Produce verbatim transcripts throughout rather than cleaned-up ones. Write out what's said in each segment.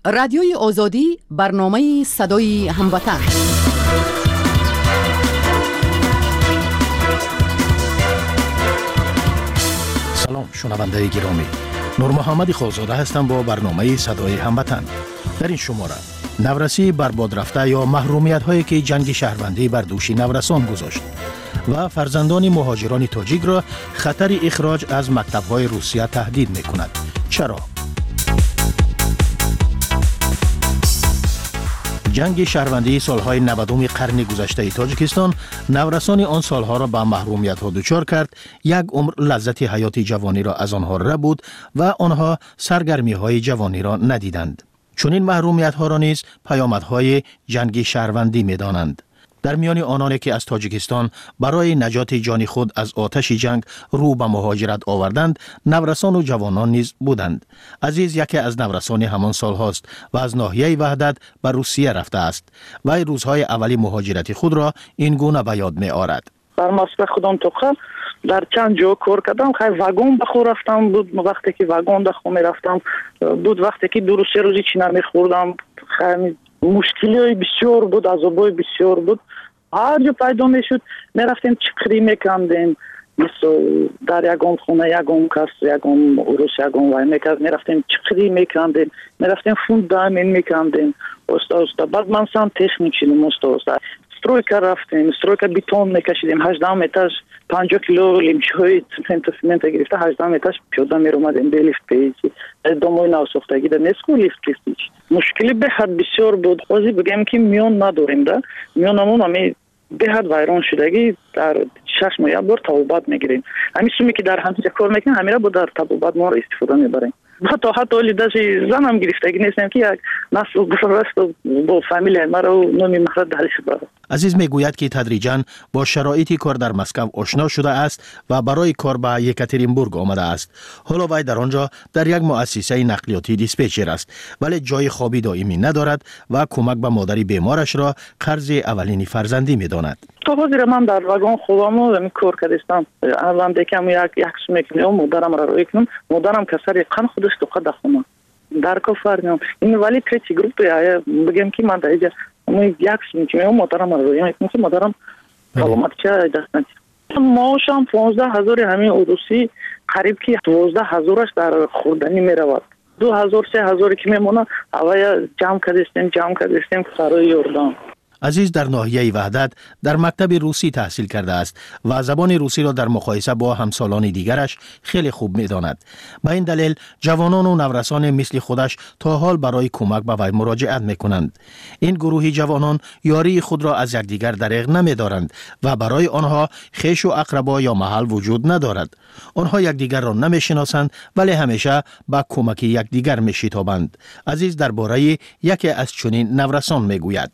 رادیوی آزادی برنامه صدای هموطن. سلام شنونده گرامی، نور محمد خالزاده هستم با برنامه صدای هموطن. در این شماره نورسی برباد رفته یا محرومیت هایی که جنگ شهروندی بر دوش نورسان گذاشت و فرزندان مهاجران تاجیک را خطر اخراج از مکتب های روسیه تهدید می کند. چرا؟ جنگ شهروندی سالهای نودم قرن گذشته تاجیکستان نورسان آن سالها را به محرومیت ها دچار کرد، یک عمر لذت حیات جوانی را از آنها ربود و آنها سرگرمی های جوانی را ندیدند. چون این محرومیت ها را نیز پیامدهای جنگ شهروندی می دانند. در میان آنانی که از تاجیکستان برای نجات جان خود از آتش جنگ رو به مهاجرت آوردند، نورسان و جوانان نیز بودند. عزیز یکی از نورسان همان سال هاست و از ناحیه وحدت به روسیه رفته است و روزهای اولی مهاجرت خود را این گونه به یاد می آورد. در مسکو خودم توخه در چند جا کار کردم، خیلی واگن بخور رفتم بود، وقتی که واگن دخو می رفتم بود، وقتی که دو سه روزی چی نمی خوردم، خیلی مشکلی بسیار بود، عذابای بسیار بود. هر جا پیدا می شد می رفتیم چکری می کندیم، مثل در یکم خونه یکم کس یکم روس یکم وای می کرد، می رفتیم چکری می کندیم، می رفتیم فوندامین می کندیم. استا استا بعد من سام تکنیک شدیم، استا استا استرویکا رفتیم، استرویکا بیتون می کشیدیم، هجده متر پنجاه کیلو لیمچوی سمنت سمنت گرفته، هجده متر پیاده می اومدیم به لیفت پیچی دموی ناساختگی در نسکو لیفت پیچی. مشکلی به حد بسیار بود. خواستی بگم که میون نداریم ده، میونمون همی به حد ویران شدگی در شش ماه یک بار تبوبات میگیریم. همین سومی که در همینجا کار میکنیم همین را با در تبوبات ما را استفاده میبریم. حتی حتی ولی داشتی زنم گرفتگی نیستم که یک نسل گذشته با فامیل ما را نمی مخرج دهلیش بره. عزیز میگوید که تدریجاً با شرایط کار در مسکو آشنا شده است و برای کار به یکاترینبورگ آمده است. حالا وی در آنجا در یک مؤسسه نقلیاتی دیسپچر است، ولی جای خوابی دائمی ندارد و کمک به مادری بیمارش را قرض اولین فرزندی میداند. تا حاضر من در واگن خوابم و کار کردم. اولم دکم یک یک میکنم، مادرم را روی کنم، مادرم کسر قن خودش تو قد خونه. در کافرنم. این ولی تریتی گروپ یا بگم که من در اینجا من یک میکنم، مادرم را روی میکنم که مادرم سلامت چه دست نمیشه. ماشم پانزده هزار همین اوروسی قریب که دوازده هزارش در خوردنی میرود. دو هزار سه هزاری که میمونه اوای جمع کردیم جمع کردیم سرای یوردان. عزیز در ناحیه وحدت در مکتب روسی تحصیل کرده است و زبان روسی را در مقایسه با همسالان دیگرش خیلی خوب می‌داند. به این دلیل جوانان و نورسان مثل خودش تا حال برای کمک به وی مراجعت می‌کنند. این گروهی جوانان یاری خود را از یکدیگر دریغ نمی‌دارند و برای آنها خویش و اقربا یا محل وجود ندارد. آنها یکدیگر را نمی‌شناسند ولی همیشه با کمک یکدیگر می‌شتابند. عزیز درباره یکی از چنین نورسان می‌گوید.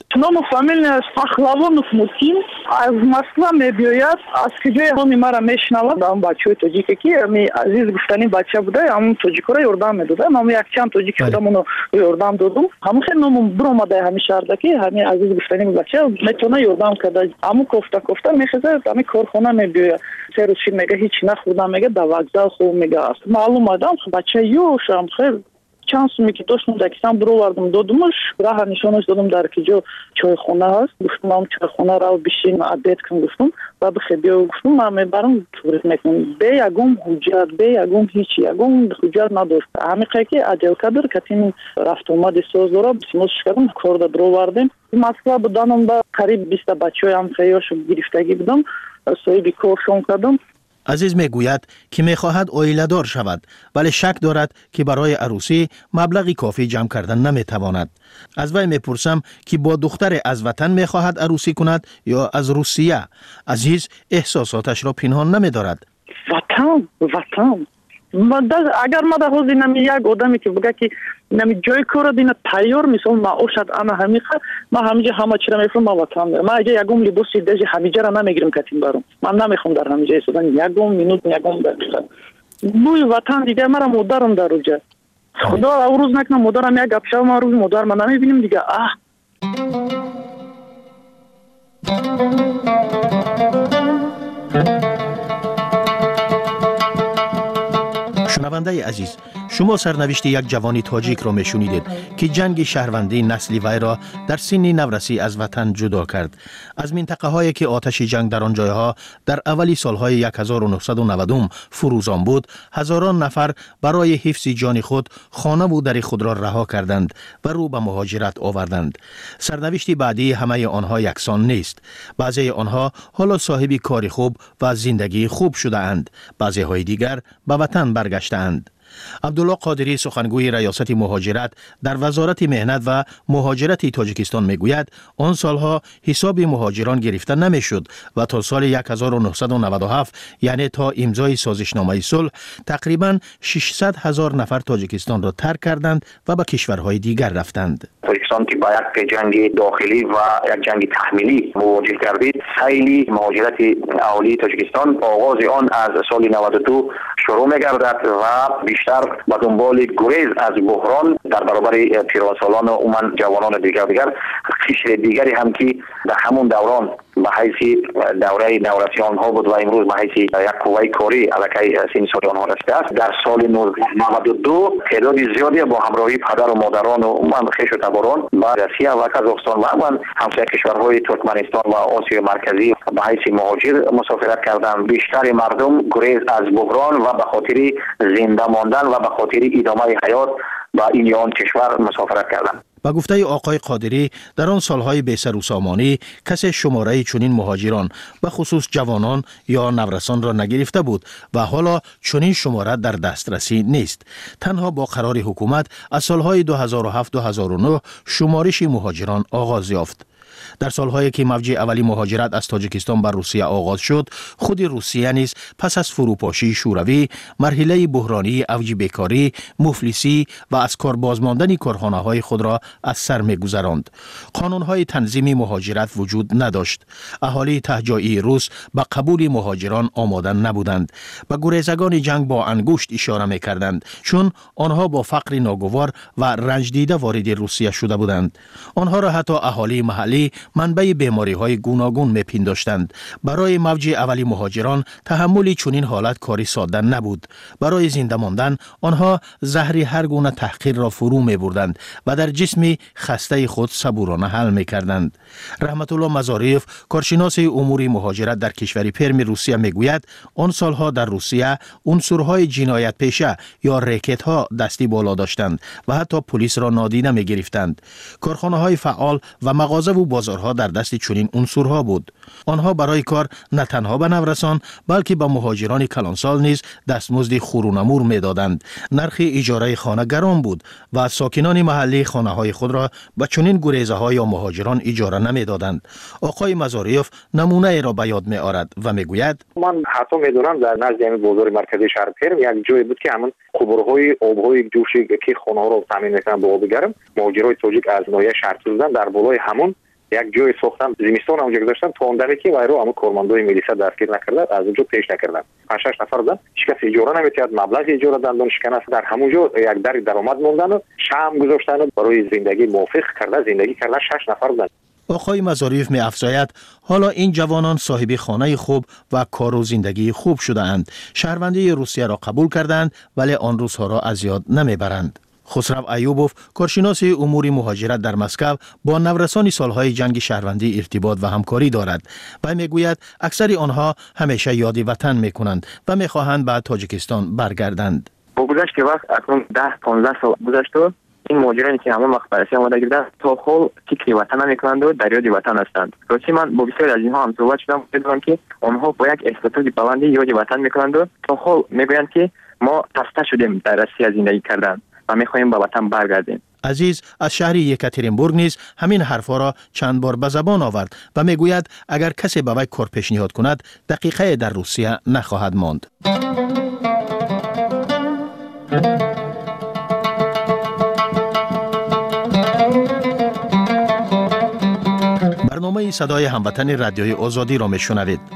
از فخلوانوف مutím از Moskva میبیاید، از کجای همین مرا میشنود. اون بچه تاجیکی که می عزیز گفتنی بچه بوده، همون تاجیکو را یردام میداده. من یک چند تاجیک بودم اونو یردام دادم. همون خیلی نمون برآمده همین شهر که همین عزیز گفتنی بچه میتونه یردام کرده. همون کوفته کوفته میخزه همین کارخانه میبیاید. سه روز میگه هیچ نخوردم، میگه در وокзал خوب میگه است. معلوم آدم بچه یوشم خیلی چانسمی که داشتم دکستان برو وردم دادمش، راه نشانش دادم در کجا چای خونه هست. گفتم هم چای خونه را بشین عبیت کن گفتم و بخی بیا گفتم من میبرم توریست میکنم. به یکم حجت به یکم هیچ یکم حجت نداشت. همیشه که عجل کدر کتیم رفت اومد سوز داره بسیموش کردم کار دا برو وردیم. مسئله بودنم با قریب بیست بچه هم خیاش گرفتگی بودم، صاحب کارشون کردم. عزیز میگوید که میخواهد عائله دار شود ولی شک دارد که برای عروسی مبلغی کافی جمع کردن نمیتواند. از وی میپرسم که با دختر از وطن میخواهد عروسی کند یا از روسیه. عزیز احساساتش را پنهان نمیدارد. وطن وطن اگر ما در حوزه نمی یک آدمی که بگه که نمی جای کار دینا تیار مثلا ما اوشد انا همیخه ما همینجا همه چی را میفرم ما وطن میرم. ما اگه یکم لباسی دیجی همینجا را نمیگیرم کتیم برام. من نمیخوام در همینجا ایستادن یکم مینوت یکم دقیقه. بوی وطن دیگه مرا مادرم در روجه. خدا او روز نکنم مادرم یک گپ شو ما روز مادر ما نمیبینیم دیگه. اه شنونده عزیز، شما سرنوشت یک جوانی تاجیک را میشنیدید که جنگ شهروندی نسلی وی را در سن نورسی از وطن جدا کرد. از منطقه هایی که آتش جنگ در آن جایها در اولی سالهای هزار و نهصد و نود فروزان بود، هزاران نفر برای حفظ جان خود خانه و در خود را رها کردند و رو به مهاجرت آوردند. سرنوشت بعدی همه آنها یکسان نیست. بعضی آنها حالا صاحب کار خوب و زندگی خوب شده اند، بعضی های دیگر به وطن برگشتند. عبدالله قادری سخنگوی ریاست مهاجرت در وزارت مهنت و مهاجرت تاجیکستان میگوید آن سالها حساب مهاجران گرفته نمیشد و تا سال هزار و نهصد و نود و هفت یعنی تا امضای سازشنامه صلح تقریبا ششصد هزار نفر تاجیکستان را ترک کردند و به کشورهای دیگر رفتند. تاجیکستان که با یک جنگ داخلی و یک جنگ تحمیلی مواجه گردید، سیل مهاجرت اهالی تاجیکستان آغاز آن از سال نود و دو شروع می‌گردد و بیشتر به دنبال گریز از بحران در برابر پیرانسالان و عموما جوانان دیگر دیگر قشر دیگری هم که در همون دوران به حیث دوره نورسیان ها بود و امروز به حیث یک قوه کاری علیه سن سال آنها رسیده است. در سال نود و دو تعداد زیادی با همراهی پدر و مادران و عموما خویش و تباران به روسیه و قزاقستان و عموما همسایه کشورهای ترکمنستان و آسیای مرکزی به حیث مهاجر مسافرت کردند. بیشتر مردم گریز از بحران و به خاطر زنده ماندن و به خاطر ادامه حیات با این یا آن کشور مسافرت کردند. با گفته آقای قادری در آن سالهای بیسر و سامانی کسی شماره چنین مهاجران به خصوص جوانان یا نورسان را نگرفته بود و حالا چنین شماره در دسترسی نیست. تنها با قرار حکومت از سالهای دو هزار و هفت دو هزار و نه شمارش مهاجران آغاز یافت. در سالهایی که موج اولی مهاجرت از تاجیکستان بر روسیه آغاز شد، خود روسیه نیز پس از فروپاشی شوروی مرحله بحرانی اوج بیکاری، مفلسی و از کار بازماندن کارخانه‌های خود را از سر می‌گذراند. قانون‌های تنظیم مهاجرت وجود نداشت. اهالی تهجایی روس به قبول مهاجران آماده نبودند. به گریزگان جنگ با انگشت اشاره می‌کردند، چون آنها با فقر ناگوار و رنج دیده وارد روسیه شده بودند. آنها را حتی اهالی محلی منبع بیماری های گوناگون میپنداشتند. برای موج اولی مهاجران تحمل چنین حالت کاری ساده نبود. برای زنده ماندن آنها زهر هر گونه تحقیر را فرو میبردند و در جسم خسته خود صبورانه حل میکردند. رحمت الله مزاریف، کارشناس امور مهاجرت در کشور پرم روسیه میگوید آن سالها در روسیه عنصرهای جنایت پیشه یا ریکت ها دستی بالا داشتند و حتی پلیس را نادیده میگرفتند. کارخانه های فعال و مغازه و بازارها در دست چنین عنصرها بود. آنها برای کار نه تنها به نورسان بلکه به مهاجران کلانسال نیز دستمزد خورونمور میدادند. نرخ اجاره خانه گران بود و ساکنان محلی خانه های خود را به چنین گریزه های یا مهاجران اجاره نمیدادند. آقای مزاریف نمونه ای را به یاد می آورد و میگوید من حتی میدونم در نزد همین بازار مرکزی شهر پرم یک جایی بود که همون قبرهای آبهای جوشی که خانه ها را تامین میکنن با آب گرم، مهاجرای تاجیک از ناحیه شهر بودن در بالای همون یک جای ساختن زمستان اونجا گذاشتن تا اون دمی که وایرو همون کارمندای ملیسا دستگیر نکردن، از اونجا پیش نکردن. پنج شش نفر بودن، هیچ کس اجاره نمی‌داد، مبلغ اجاره دادن شکن است در همونجا یک در درآمد موندن و شام گذاشتن برای زندگی موافق کرده زندگی کردن شش نفر بودن. آقای مزاریف می افزاید حالا این جوانان صاحب خانه خوب و کار و زندگی خوب شده اند. شهروندی روسیه را قبول کردند ولی آن روزها را از یاد نمیبرند. خسرو ایوبوف، کارشناس امور مهاجرت در مسکو، با نورسان سالهای جنگ شهروندی ارتباط و همکاری دارد و میگوید اکثر آنها همیشه یاد وطن میکنند و میخواهند به تاجیکستان برگردند. با گذشت وقت اکنون ده پانزده سال گذشت و این مهاجرانی که همه مخبرسی آماده گردن تا خود فکر وطن نمیکنند و در یاد وطن هستند. راستی من با بسیاری از اینها هم صحبت شدم، دیدم که آنها با یک احساسات بلندی یاد وطن میکنند و تا خود میگویند که ما خسته شدیم در روسیه زندگی کردن و میخواهیم به وطن برگردیم. عزیز از شهر یکاترینبورگ نیز همین حرفا را چند بار به زبان آورد و میگوید اگر کسی به وی کار پیشنهاد کند دقیقه در روسیه نخواهد ماند. برنامه صدای هموطن رادیوی آزادی را میشنوید.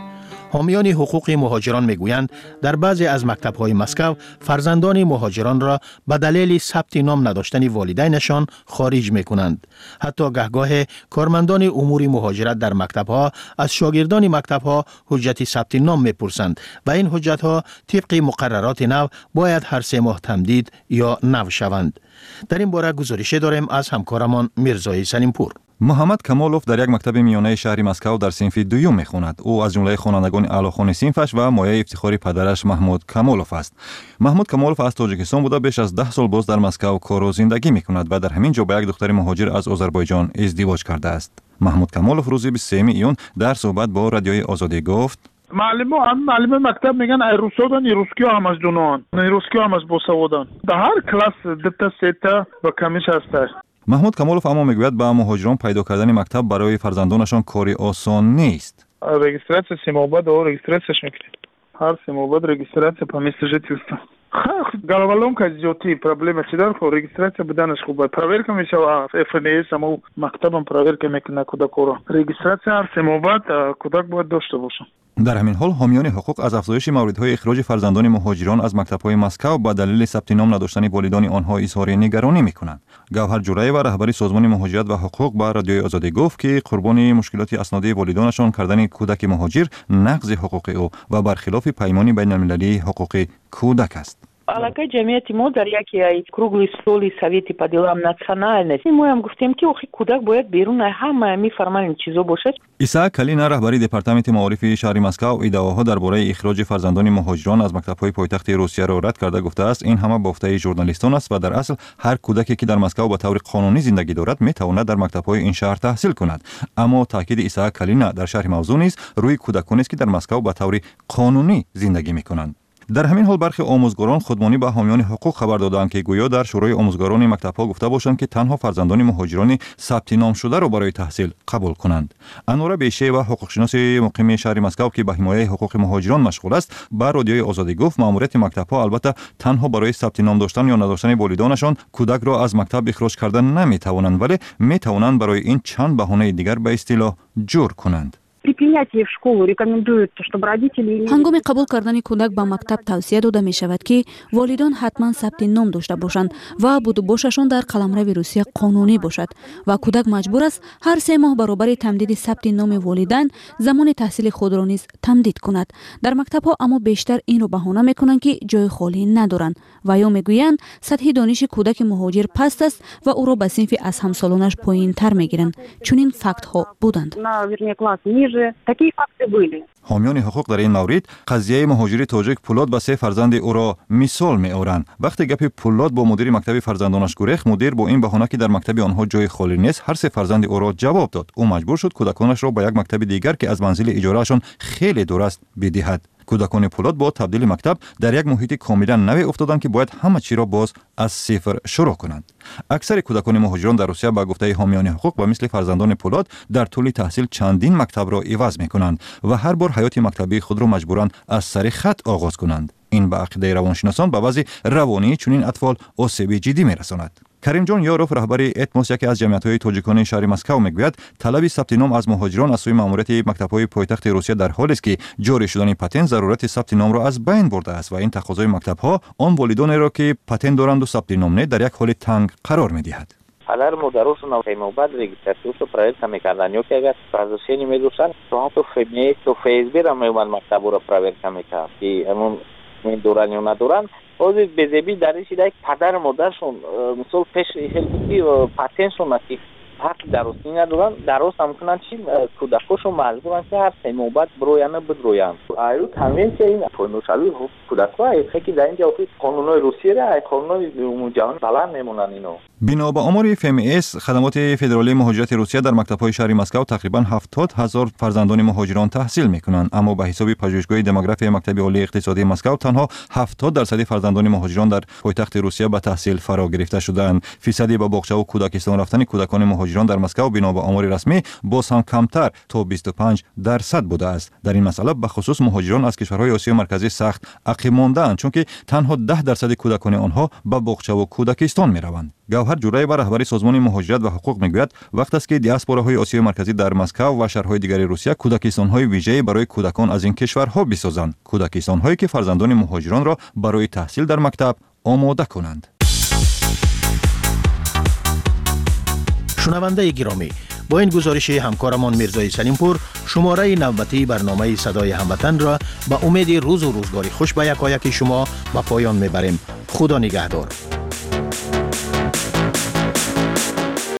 حامیان حقوق مهاجران میگویند در بعضی از مکتب‌های مسکو فرزندان مهاجران را به دلیل ثبت نام نداشتن والدینشان خارج می‌کنند. حتی گهگاه کارمندان امور مهاجرت در مکتب‌ها از شاگردان مکتب‌ها حجت ثبت نام می‌پرسند و این حجت‌ها طبق مقررات نو باید هر سه ماه تمدید یا نو شوند. در این باره گزارش داریم از همکارمان میرزای سلیمپور. محمد کمالوف در یک مکتب میانه شهر مسکو در صنف دوم میخواند. او از جمله خوانندگان اعلیخوان صنفش و مایه افتخاری پدرش محمود کمالوف است. محمود کمالوف از تاجیکستان بوده بیش از ده سال باز در مسکو کار و زندگی میکند و در همین جا با یک دختر مهاجر از آذربایجان ازدواج کرده است. محمود کمالوف روز بیست و سوم ایون در صحبت با رادیوی آزادی گفت: معلم هم معلم مکتب میگن ای روسودان ای روسکی هم از دونان ای روسکی هم از بوسودان در هر کلاس دتا سیتا و کمیش هست. محمود کمالوف اما میگوید با مهاجران پیدا کردن مکتب برای فرزندانشان کاری آسان نیست. رجیستراcja سیماباد و رجیستراціяш میکنید. هر سیماباد رجیستراcja по месту жительства. головоломка идёт, проблема чидар, регистрация буданаш хуба. Проверка мешава эф эн эс ама мактабам проверка мекуна кудакоро. Регистрация ҳар семобад кудак бояд дошта бошад. در همین حال حامیان حقوق از افزایش موردهای اخراج فرزندان مهاجران از مکتب‌های مسکو با دلیل ثبت نام نداشتن والدین آنها اظهار نگرانی می‌کنند. گوهر جورایی و رهبر سازمان مهاجرت و حقوق با رادیوی آزادی گفت که قربانی مشکلات اسنادی والدینشان کردن کودک مهاجر نقض حقوق او و برخلاف پیمان بین‌المللی حقوق کودک است. Алакай ҷамъияти мо дар яке ай кругли столи совети по делам национальности моям гуфтем ки охи кӯдак бояд берун ай ҳама мефарман чизо бошад. исаак калина раҳбари департаменти маорифи шаҳри Москав иддаоҳо дар бораи ихроҷи фарзандони муҳоҷирон аз мактабҳои пойтахти Русияро рад карда гуфтааст ин ҳама бофтаи журналистон аст ва дар асл ҳар кӯдаке ки дар Москав ба таври қонунӣ зиндагӣ дорад метавонад дар мактабҳои ин шаҳр таҳсил кунад. аммо таъкиди исаак калина дар шарҳи мавзӯъ низ рӯи кӯдаконест ки дар Москав ба таври қонунӣ зиндагӣ мекунанд. در همین حال برخی آموزگاران خودمانی به حامیان حقوق خبر دادند که گویا در شورای آموزگاران مکتب‌ها گفته باشند که تنها فرزندان مهاجران ثبت نام شده را برای تحصیل قبول کنند. انوره بیشه و حقوقشناس مقیم شهر مسکو که به حمایت حقوق مهاجران مشغول است، با رادیوی آزادی گفت مأموریت مکتب‌ها البته تنها برای ثبت نام داشتن یا نداشتن والدینشان کودک را از مکتب اخراج کردن نمی‌توانند، ولی می‌توانند برای این چند بهانه دیگر به اصطلاح جور کنند. ҳангоми қабул кардани кӯдак ба мактаб тавсия дода мешавад ки волидон ҳатман сабти ном дошта бошанд ва будубошашон дар қаламрави русия қонунӣ бошад ва кӯдак маҷбур аст ҳар се моҳ баробари тамдиди сабти номи волидайн замони таҳсили худро низ тамдид кунад. дар мактабҳо аммо бештар инро баҳона мекунанд ки ҷои холӣ надоранд ва ё мегӯянд сатҳи дониши кӯдаки муҳоҷир паст аст ва ӯро ба синфи аз ҳамсолонаш поинтар мегиранд. чунин фактҳо буданд. Такие факты были. حامیان حقوق در این مورد قضیه مهاجر تاجیک پولاد با سه فرزند او را مثال می‌آورند. وقتی گپ پولاد با مدیر مکتب فرزندانش گریخت، مدیر با این بهانه که در مکتب آنها جای خالی نیست هر سه فرزند او را جواب داد. او مجبور شد کودکانش را با یک مکتب دیگر که از منزل اجارهشان خیلی دور است بدهد. کودکان پولاد با تبدیل مکتب در یک محیط کاملا نوی افتادند که باید همه چی را باز از صفر شروع کنند. اکثر کودکان مهاجران در روسیه با گفته حامیان حقوق و مثل فرزندان پولاد در طول تحصیل چندین مکتب را عوض می‌کنند و هر بار حیات مکتبی خود را مجبورند از سر خط آغاز کنند. این به عقیده روانشناسان به وضع روانی چنین اطفال آسیب جدی می‌رساند. کریم جان یاروف رهبر اتموس یکی از جمعیت‌های تاجیکان شهر مسکو میگوید طلب ثبت نام از مهاجران از سوی مأموریت مکتب‌های پایتخت روسیه در حالی است که جاری شدن پتنت ضرورت ثبت نام را از بین برده است و این تقاضای مکتب‌ها آن والدانی را که پتنت دارند و ثبت نام نه در یک حال تنگ قرار می‌دهد. Alar modarosu na Femobad registrațiu proiectul mecadan eu că fazuseni medusan toată femeie to Facebook am mai maktabul proiectul meca ki amun men duran yo naduran ozi bezebi darishi dak padar modarshon misol pesh helki patentshon ati حق درستی ندارن درست هم کنن چی کودکاشو مجبورن که هر سه نوبت برویان بدرویان ایرو تامین که این پرنوشالی کودکا خیلی در اینجا قانونای روسیه را قانونای جهان بلند میمونن اینو. بنا به آمار اف ام اس خدمات فدرالی مهاجرت روسیه در مکتب‌های شهر مسکو تقریبا هفتاد هزار فرزندان مهاجران تحصیل میکنند، اما به حساب پژوهشگاه دموگرافی مکتب عالی اقتصادی مسکو تنها هفتاد درصد فرزندان مهاجران در پایتخت روسیه به تحصیل فرا گرفته شدند. فیصدی به باغچه و کودکستان رفتن کودکان مهاجران در مسکو بنا به آمار رسمی باز هم کمتر تا بیست و پنج درصد بوده است. در این مسئله به خصوص مهاجران از کشورهای آسیای مرکزی سخت عقب مانده‌اند، چون که تنها ده درصد کودکان آنها به باغچه و کودکستان میروند. گوهر جورایی بر رهبری سازمان مهاجرت و حقوق میگوید وقت است که دیاسپوراهای آسیای مرکزی در مسکو و شهرهای دیگر روسیه کودکستان‌های ویژه‌ای برای کودکان از این کشورها بسازند، کودکستان‌هایی که فرزندان مهاجران را برای تحصیل در مکتب آماده کنند. شنونده گرامی، با این گزارش همکارمان میرزای سلیمپور شماره نوبتی برنامه صدای هموطن را با امید روز و روزگاری خوش به یکایک شما به پایان میبریم. خدا نگهدار.